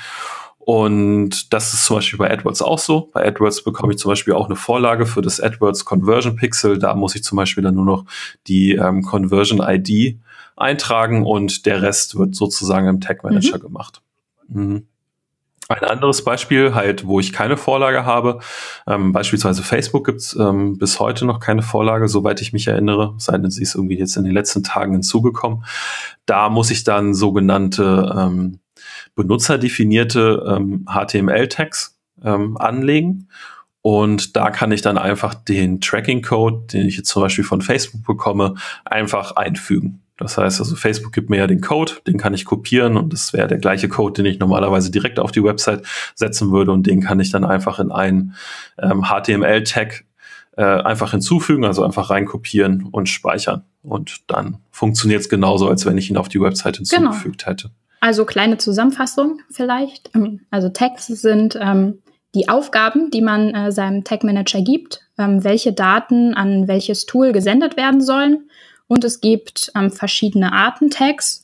Und das ist zum Beispiel bei AdWords auch so. Bei AdWords bekomme ich zum Beispiel auch eine Vorlage für das AdWords Conversion Pixel. Da muss ich zum Beispiel dann nur noch die ähm, Conversion I D eintragen und der Rest wird sozusagen im Tag Manager mhm. gemacht. Mhm. Ein anderes Beispiel, halt, wo ich keine Vorlage habe, ähm, beispielsweise Facebook gibt's ähm, bis heute noch keine Vorlage, soweit ich mich erinnere, sei denn sie ist irgendwie jetzt in den letzten Tagen hinzugekommen. Da muss ich dann sogenannte ähm, benutzerdefinierte ähm, H T M L-Tags ähm, anlegen. Und da kann ich dann einfach den Tracking-Code, den ich jetzt zum Beispiel von Facebook bekomme, einfach einfügen. Das heißt also, Facebook gibt mir ja den Code, den kann ich kopieren und das wäre der gleiche Code, den ich normalerweise direkt auf die Website setzen würde und den kann ich dann einfach in einen ähm, H T M L-Tag äh, einfach hinzufügen, also einfach reinkopieren und speichern. Und dann funktioniert es genauso, als wenn ich ihn auf die Website hinzugefügt genau. hätte. Also kleine Zusammenfassung vielleicht. Also Tags sind ähm, die Aufgaben, die man äh, seinem Tag Manager gibt, ähm, welche Daten an welches Tool gesendet werden sollen. Und es gibt ähm, verschiedene Arten Tags,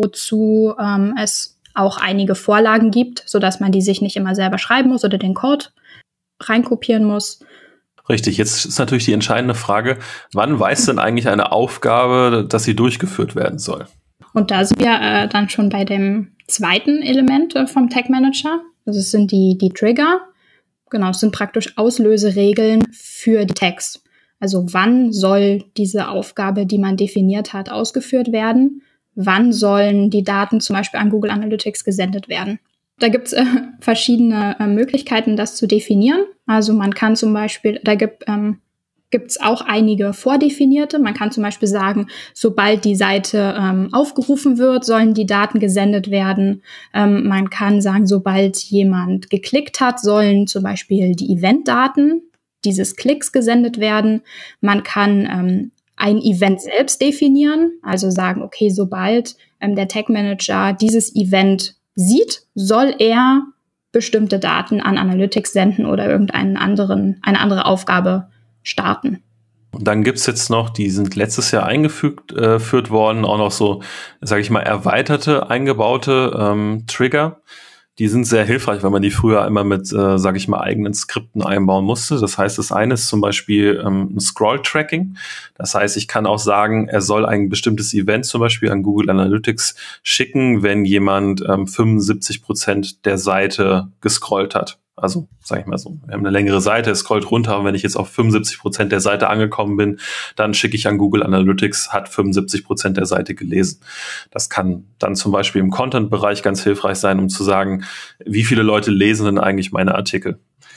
wozu ähm, es auch einige Vorlagen gibt, sodass man die sich nicht immer selber schreiben muss oder den Code reinkopieren muss. Richtig, jetzt ist natürlich die entscheidende Frage, wann weiß denn eigentlich eine Aufgabe, dass sie durchgeführt werden soll? Und da sind wir äh, dann schon bei dem zweiten Element äh, vom Tag Manager. Also es sind die, die Trigger. Genau, es sind praktisch Auslöseregeln für die Tags. Also wann soll diese Aufgabe, die man definiert hat, ausgeführt werden? Wann sollen die Daten zum Beispiel an Google Analytics gesendet werden? Da gibt es äh, verschiedene äh, Möglichkeiten, das zu definieren. Also man kann zum Beispiel, da gibt ähm, gibt's auch einige vordefinierte. Man kann zum Beispiel sagen, sobald die Seite ähm, aufgerufen wird, sollen die Daten gesendet werden. Ähm, man kann sagen, sobald jemand geklickt hat, sollen zum Beispiel die Eventdaten dieses Klicks gesendet werden. Man kann ähm, ein Event selbst definieren, also sagen, okay, sobald ähm, der Tag Manager dieses Event sieht, soll er bestimmte Daten an Analytics senden oder irgendeinen anderen, eine andere Aufgabe starten. Und dann gibt's jetzt noch, die sind letztes Jahr eingefügt äh, führt worden, auch noch so, sage ich mal, erweiterte, eingebaute ähm, Trigger. Die sind sehr hilfreich, weil man die früher immer mit, äh, sage ich mal, eigenen Skripten einbauen musste. Das heißt, das eine ist zum Beispiel ähm, ein Scroll-Tracking. Das heißt, ich kann auch sagen, er soll ein bestimmtes Event zum Beispiel an Google Analytics schicken, wenn jemand ähm, fünfundsiebzig Prozent der Seite gescrollt hat. Also, sage ich mal so, wir haben eine längere Seite, es scrollt runter und wenn ich jetzt auf fünfundsiebzig Prozent der Seite angekommen bin, dann schicke ich an Google Analytics, hat fünfundsiebzig Prozent der Seite gelesen. Das kann dann zum Beispiel im Content-Bereich ganz hilfreich sein, um zu sagen, wie viele Leute lesen denn eigentlich meine Artikel.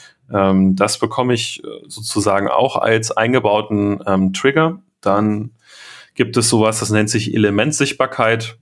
Ähm, das bekomme ich sozusagen auch als eingebauten ähm, Trigger. Dann gibt es sowas, das nennt sich Elementsichtbarkeit.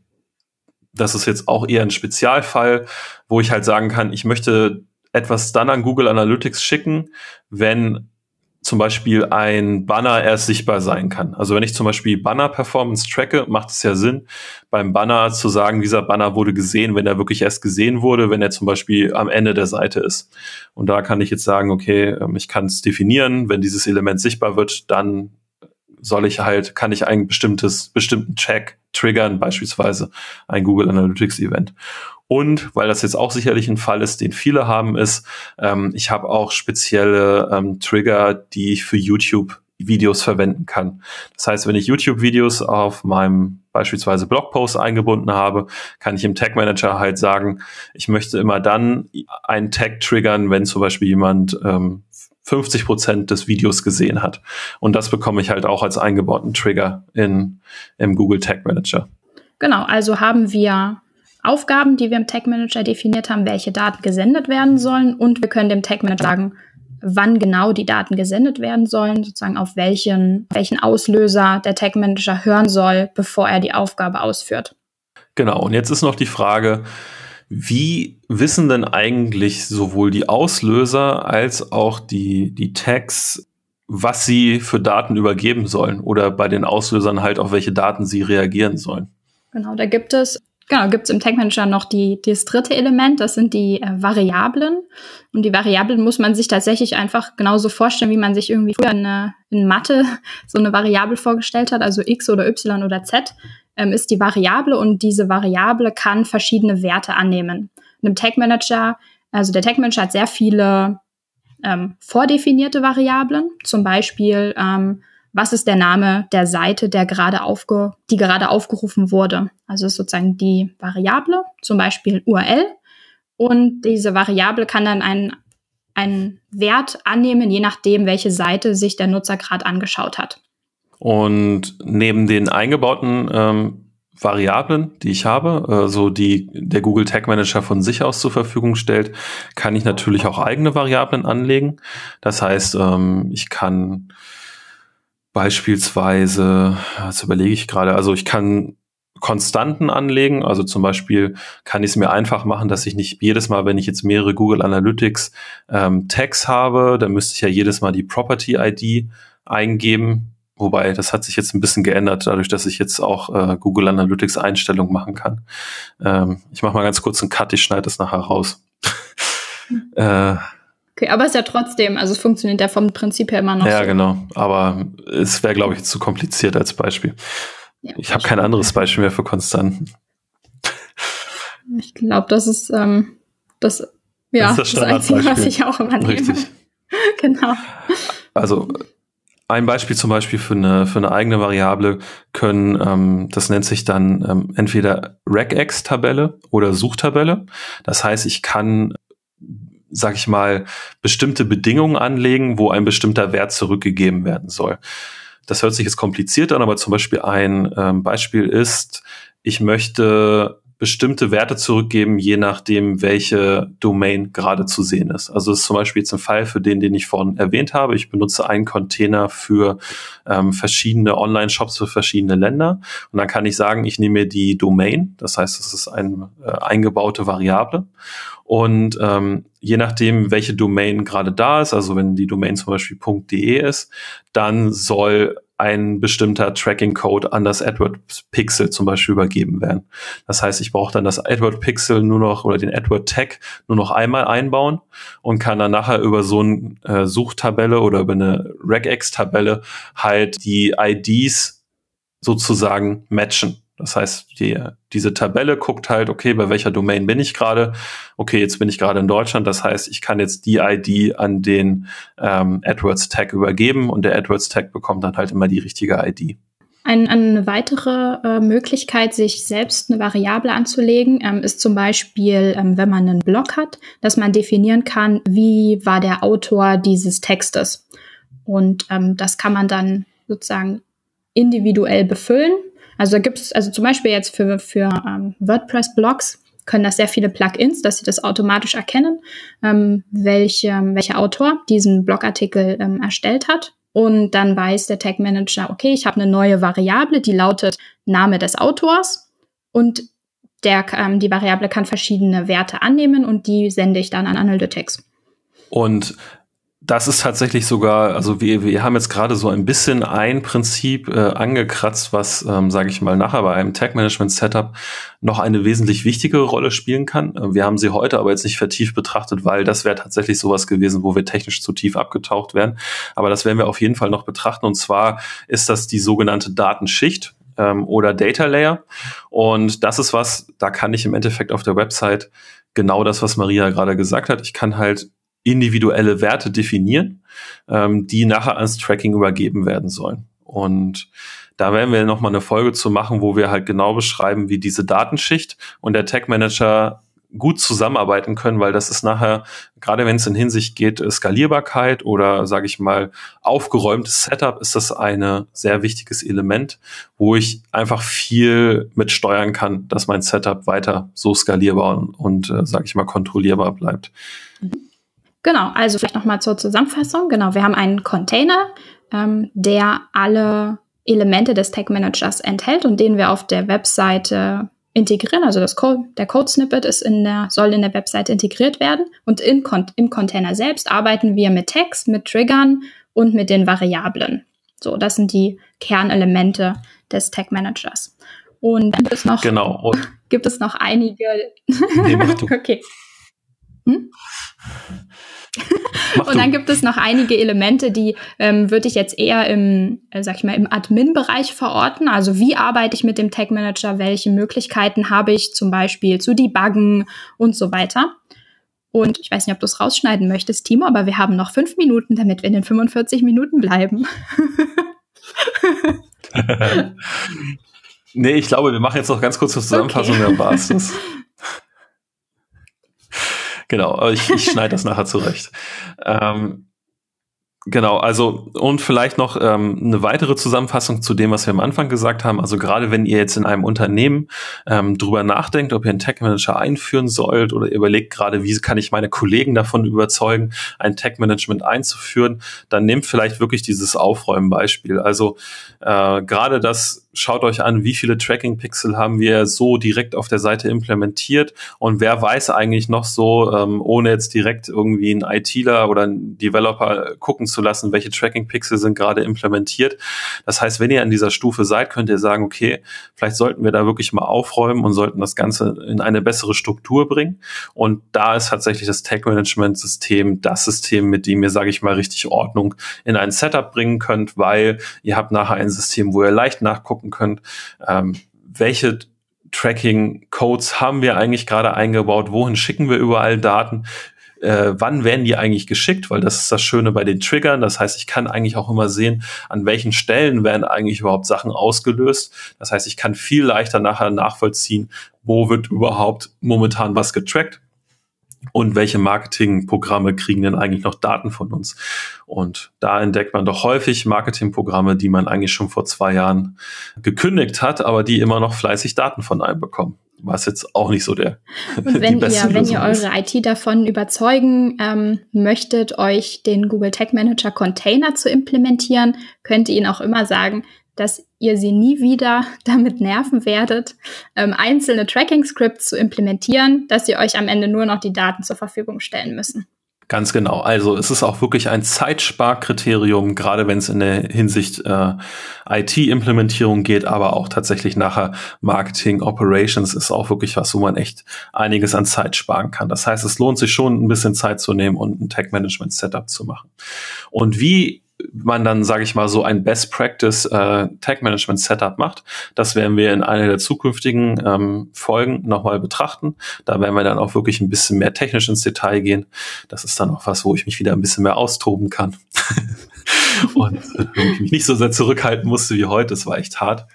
Das ist jetzt auch eher ein Spezialfall, wo ich halt sagen kann, ich möchte etwas dann an Google Analytics schicken, wenn zum Beispiel ein Banner erst sichtbar sein kann. Also wenn ich zum Beispiel Banner-Performance tracke, macht es ja Sinn, beim Banner zu sagen, dieser Banner wurde gesehen, wenn er wirklich erst gesehen wurde, wenn er zum Beispiel am Ende der Seite ist. Und da kann ich jetzt sagen, okay, ich kann es definieren, wenn dieses Element sichtbar wird, dann soll ich halt, kann ich ein bestimmtes, bestimmten Check triggern, beispielsweise ein Google Analytics Event. Und, weil das jetzt auch sicherlich ein Fall ist, den viele haben, ist, ähm, ich habe auch spezielle ähm, Trigger, die ich für YouTube-Videos verwenden kann. Das heißt, wenn ich YouTube-Videos auf meinem beispielsweise Blogpost eingebunden habe, kann ich im Tag Manager halt sagen, ich möchte immer dann einen Tag triggern, wenn zum Beispiel jemand ähm, fünfzig Prozent des Videos gesehen hat. Und das bekomme ich halt auch als eingebauten Trigger in, im Google Tag Manager. Genau, also haben wir Aufgaben, die wir im Tag Manager definiert haben, welche Daten gesendet werden sollen, und wir können dem Tag Manager sagen, wann genau die Daten gesendet werden sollen, sozusagen auf welchen, welchen Auslöser der Tag Manager hören soll, bevor er die Aufgabe ausführt. Genau, und jetzt ist noch die Frage, wie wissen denn eigentlich sowohl die Auslöser als auch die, die Tags, was sie für Daten übergeben sollen oder bei den Auslösern halt auf welche Daten sie reagieren sollen? Genau, da gibt es Genau, gibt es im Tag Manager noch die, das dritte Element, das sind die äh, Variablen. Und die Variablen muss man sich tatsächlich einfach genauso vorstellen, wie man sich irgendwie früher in, eine, in Mathe so eine Variable vorgestellt hat, also x oder y oder z, ähm, ist die Variable, und diese Variable kann verschiedene Werte annehmen. Und im Tag Manager, also der Tag Manager hat sehr viele ähm, vordefinierte Variablen, zum Beispiel ähm, was ist der Name der Seite, der gerade aufge, die gerade aufgerufen wurde. Also ist sozusagen die Variable, zum Beispiel U R L. Und diese Variable kann dann einen, einen Wert annehmen, je nachdem, welche Seite sich der Nutzer gerade angeschaut hat. Und neben den eingebauten ähm, Variablen, die ich habe, äh, so die der Google Tag Manager von sich aus zur Verfügung stellt, kann ich natürlich auch eigene Variablen anlegen. Das heißt, ähm, ich kann beispielsweise, jetzt überlege ich gerade, also ich kann Konstanten anlegen, also zum Beispiel kann ich es mir einfach machen, dass ich nicht jedes Mal, wenn ich jetzt mehrere Google Analytics ähm, Tags habe, dann müsste ich ja jedes Mal die Property I D eingeben, wobei das hat sich jetzt ein bisschen geändert, dadurch, dass ich jetzt auch äh, Google Analytics Einstellungen machen kann. Ähm, ich mache mal ganz kurz einen Cut, ich schneide das nachher raus. äh, Okay, aber es ist ja trotzdem, also es funktioniert ja vom Prinzip her immer noch ja, so. Ja, genau. Aber es wäre, glaube ich, zu kompliziert als Beispiel. Ja, ich habe kein anderes Beispiel mehr für Konstanten. Ich glaube, das ist ähm, das, ja, das, ist das, das Einzige, was ich auch immer nehme. Richtig. Genau. Also ein Beispiel zum Beispiel für eine, für eine eigene Variable können, ähm, das nennt sich dann ähm, entweder Regex-Tabelle oder Suchtabelle. Das heißt, ich kann, sag ich mal, bestimmte Bedingungen anlegen, wo ein bestimmter Wert zurückgegeben werden soll. Das hört sich jetzt kompliziert an, aber zum Beispiel ein ähm, Beispiel ist, ich möchte bestimmte Werte zurückgeben, je nachdem, welche Domain gerade zu sehen ist. Also das ist zum Beispiel jetzt ein Fall für den, den ich vorhin erwähnt habe. Ich benutze einen Container für ähm, verschiedene Online-Shops für verschiedene Länder. Und dann kann ich sagen, ich nehme mir die Domain. Das heißt, das ist eine äh, eingebaute Variable. Und ähm, je nachdem, welche Domain gerade da ist, also wenn die Domain zum Beispiel .de ist, dann soll ein bestimmter Tracking-Code an das AdWords-Pixel zum Beispiel übergeben werden. Das heißt, ich brauche dann das AdWords-Pixel nur noch oder den AdWords-Tag nur noch einmal einbauen und kann dann nachher über so eine äh, Suchtabelle oder über eine Regex-Tabelle halt die I Ds sozusagen matchen. Das heißt, die, diese Tabelle guckt halt, okay, bei welcher Domain bin ich gerade? Okay, jetzt bin ich gerade in Deutschland. Das heißt, ich kann jetzt die I D an den ähm, AdWords-Tag übergeben und der AdWords-Tag bekommt dann halt immer die richtige I D. Ein, eine weitere äh, Möglichkeit, sich selbst eine Variable anzulegen, ähm, ist zum Beispiel, ähm, wenn man einen Blog hat, dass man definieren kann, wie war der Autor dieses Textes. Und ähm, das kann man dann sozusagen individuell befüllen. Also da gibt es, also zum Beispiel jetzt für, für ähm, WordPress-Blogs können das sehr viele Plugins, dass sie das automatisch erkennen, ähm, welche, welcher Autor diesen Blogartikel ähm, erstellt hat. Und dann weiß der Tag Manager, okay, ich habe eine neue Variable, die lautet Name des Autors. Und der, ähm, die Variable kann verschiedene Werte annehmen und die sende ich dann an Analytics. Und das ist tatsächlich sogar, also wir, wir haben jetzt gerade so ein bisschen ein Prinzip äh, angekratzt, was, ähm, sage ich mal, nachher bei einem Tag-Management-Setup noch eine wesentlich wichtigere Rolle spielen kann. Äh, wir haben sie heute aber jetzt nicht vertieft betrachtet, weil das wäre tatsächlich sowas gewesen, wo wir technisch zu tief abgetaucht wären. Aber das werden wir auf jeden Fall noch betrachten. Und zwar ist das die sogenannte Datenschicht ähm, oder Data Layer. Und das ist was, da kann ich im Endeffekt auf der Website genau das, was Maria gerade gesagt hat. Ich kann halt individuelle Werte definieren, ähm, die nachher ans Tracking übergeben werden sollen. Und da werden wir nochmal eine Folge zu machen, wo wir halt genau beschreiben, wie diese Datenschicht und der Tag Manager gut zusammenarbeiten können, weil das ist nachher, gerade wenn es in Hinsicht geht, Skalierbarkeit oder, sage ich mal, aufgeräumtes Setup, ist das ein sehr wichtiges Element, wo ich einfach viel mit steuern kann, dass mein Setup weiter so skalierbar und, und äh, sage ich mal, kontrollierbar bleibt. Genau, also vielleicht nochmal zur Zusammenfassung. Genau, wir haben einen Container, ähm, der alle Elemente des Tag Managers enthält und den wir auf der Webseite integrieren. Also das Code, der Code-Snippet ist in der, soll in der Webseite integriert werden. Und in, im Container selbst arbeiten wir mit Tags, mit Triggern und mit den Variablen. So, das sind die Kernelemente des Tag Managers. Und dann gibt es noch, genau. Und gibt es noch einige. Nee, mach du. Okay. Hm? Und dann gibt es noch einige Elemente, die ähm, würde ich jetzt eher im, äh, sag ich mal, im Admin-Bereich verorten. Also wie arbeite ich mit dem Tag Manager? Welche Möglichkeiten habe ich zum Beispiel zu debuggen und so weiter? Und ich weiß nicht, ob du es rausschneiden möchtest, Timo, aber wir haben noch fünf Minuten, damit wir in den fünfundvierzig Minuten bleiben. Nee, ich glaube, wir machen jetzt noch ganz kurz eine Zusammenfassung, okay. Dann war es das. Genau, aber ich, ich schneide das nachher zurecht. Ähm, genau, also und vielleicht noch ähm, eine weitere Zusammenfassung zu dem, was wir am Anfang gesagt haben. Also gerade wenn ihr jetzt in einem Unternehmen ähm, drüber nachdenkt, ob ihr einen Tag Manager einführen sollt oder ihr überlegt gerade, wie kann ich meine Kollegen davon überzeugen, ein Tag Management einzuführen, dann nehmt vielleicht wirklich dieses Aufräumen-Beispiel. Also äh, gerade das, schaut euch an, wie viele Tracking-Pixel haben wir so direkt auf der Seite implementiert und wer weiß eigentlich noch so, ähm, ohne jetzt direkt irgendwie einen ITler oder einen Developer gucken zu lassen, welche Tracking-Pixel sind gerade implementiert. Das heißt, wenn ihr an dieser Stufe seid, könnt ihr sagen, okay, vielleicht sollten wir da wirklich mal aufräumen und sollten das Ganze in eine bessere Struktur bringen. Und da ist tatsächlich das Tag-Management-System das System, mit dem ihr, sage ich mal, richtig Ordnung in ein Setup bringen könnt, weil ihr habt nachher ein System, wo ihr leicht nachgucken könnt, ähm, welche Tracking-Codes haben wir eigentlich gerade eingebaut, wohin schicken wir überall Daten, äh, wann werden die eigentlich geschickt, weil das ist das Schöne bei den Triggern, das heißt, ich kann eigentlich auch immer sehen, an welchen Stellen werden eigentlich überhaupt Sachen ausgelöst, das heißt, ich kann viel leichter nachher nachvollziehen, wo wird überhaupt momentan was getrackt und welche Marketingprogramme kriegen denn eigentlich noch Daten von uns. Und da entdeckt man doch häufig Marketingprogramme, die man eigentlich schon vor zwei Jahren gekündigt hat, aber die immer noch fleißig Daten von einem bekommen. Was jetzt auch nicht so der Und wenn die beste ihr, wenn Lösung ihr eure ist. I T davon überzeugen ähm, möchtet, euch den Google Tag Manager Container zu implementieren, könnt ihr ihnen auch immer sagen, dass ihr sie nie wieder damit nerven werdet, ähm, einzelne Tracking-Scripts zu implementieren, dass sie euch am Ende nur noch die Daten zur Verfügung stellen müssen. Ganz genau. Also es ist auch wirklich ein Zeitsparkriterium, gerade wenn es in der Hinsicht äh, I T-Implementierung geht, aber auch tatsächlich nachher Marketing, Operations ist auch wirklich was, wo man echt einiges an Zeit sparen kann. Das heißt, es lohnt sich schon, ein bisschen Zeit zu nehmen und ein Tag-Management-Setup zu machen. Und wie man dann, sage ich mal, so ein Best-Practice-Tag-Management-Setup macht, das werden wir in einer der zukünftigen ähm, Folgen nochmal betrachten. Da werden wir dann auch wirklich ein bisschen mehr technisch ins Detail gehen. Das ist dann auch was, wo ich mich wieder ein bisschen mehr austoben kann. Und äh, ich mich nicht so sehr zurückhalten musste wie heute. Das war echt hart.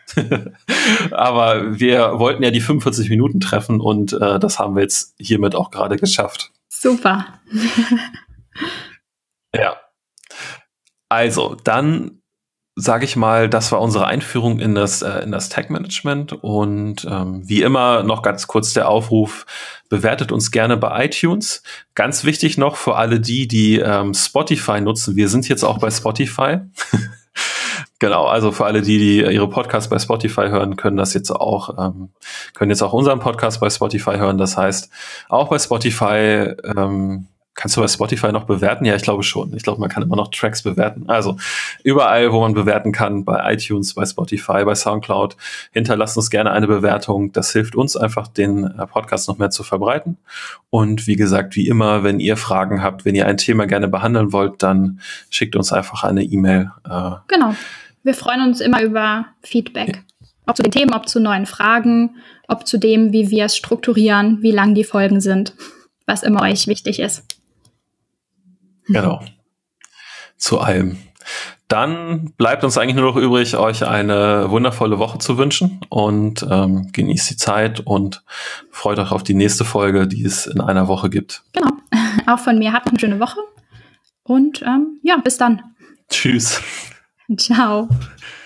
Aber wir wollten ja die fünfundvierzig Minuten treffen und äh, das haben wir jetzt hiermit auch gerade geschafft. Super. Ja. Also, dann sage ich mal, das war unsere Einführung in das äh, in das Tag-Management und ähm, wie immer noch ganz kurz der Aufruf, bewertet uns gerne bei iTunes. Ganz wichtig noch für alle die, die ähm, Spotify nutzen, wir sind jetzt auch bei Spotify. Genau, also für alle die, die ihre Podcasts bei Spotify hören, können das jetzt auch, ähm, können jetzt auch unseren Podcast bei Spotify hören. Das heißt, auch bei Spotify ähm, kannst du bei Spotify noch bewerten? Ja, ich glaube schon. Ich glaube, man kann immer noch Tracks bewerten. Also überall, wo man bewerten kann, bei iTunes, bei Spotify, bei Soundcloud, hinterlasst uns gerne eine Bewertung. Das hilft uns einfach, den Podcast noch mehr zu verbreiten. Und wie gesagt, wie immer, wenn ihr Fragen habt, wenn ihr ein Thema gerne behandeln wollt, dann schickt uns einfach eine E-Mail. Äh, genau. Wir freuen uns immer über Feedback. Ja. Ob zu den Themen, ob zu neuen Fragen, ob zu dem, wie wir es strukturieren, wie lang die Folgen sind, was immer euch wichtig ist. Genau. Zu allem. dann bleibt uns eigentlich nur noch übrig, euch eine wundervolle Woche zu wünschen und ähm, genießt die Zeit und freut euch auf die nächste Folge, die es in einer Woche gibt. Genau. Auch von mir, habt eine schöne Woche und ähm, ja, bis dann. Tschüss. Ciao.